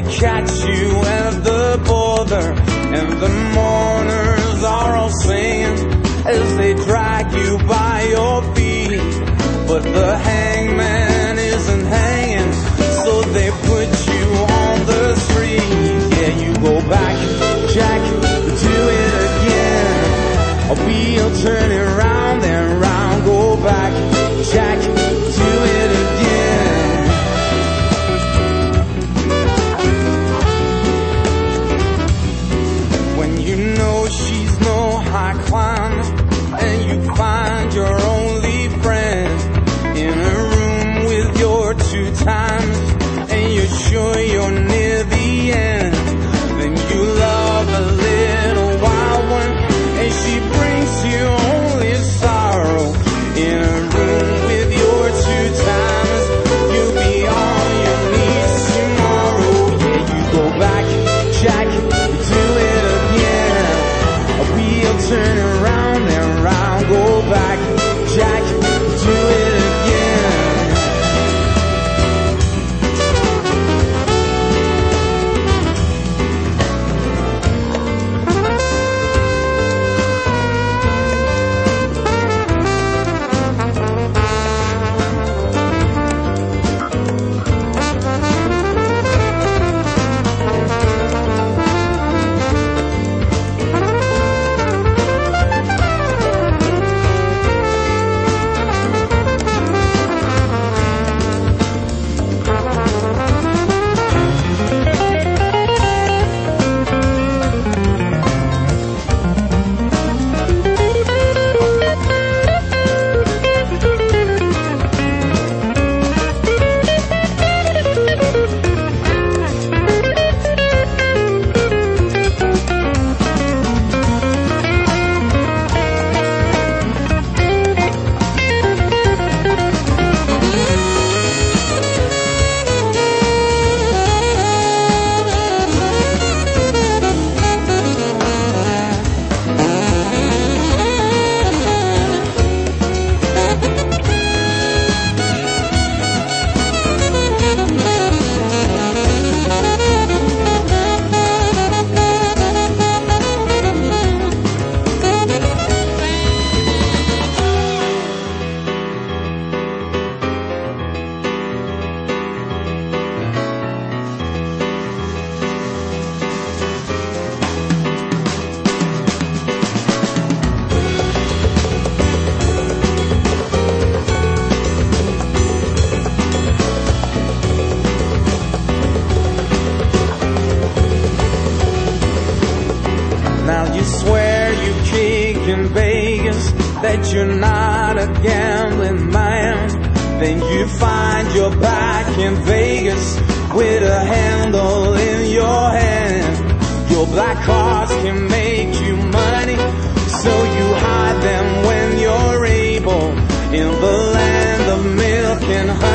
catch you at the border, and the mourners are all singing as they drag you by your feet. But the hangman isn't hanging, so they put you on the street. Yeah, you go back, Jack, do it again. A wheel turning round and round. Go back, Jack, do it again. When you know she's no high climb, and you find your only friend in a room with your 2 times, and you're sure you're near the end, then you love a little wild one, and she brings you only sorrow. In a room with your 2 times, you'll be on your knees tomorrow. Yeah, you go back, Jack, do it again. A wheel turn around and round. Go back, Jack, do it again. That you're not a gambling man, then you find you're back in Vegas with a handle in your hand. Your black cards can make you money, so you hide them when you're able. In the land of milk and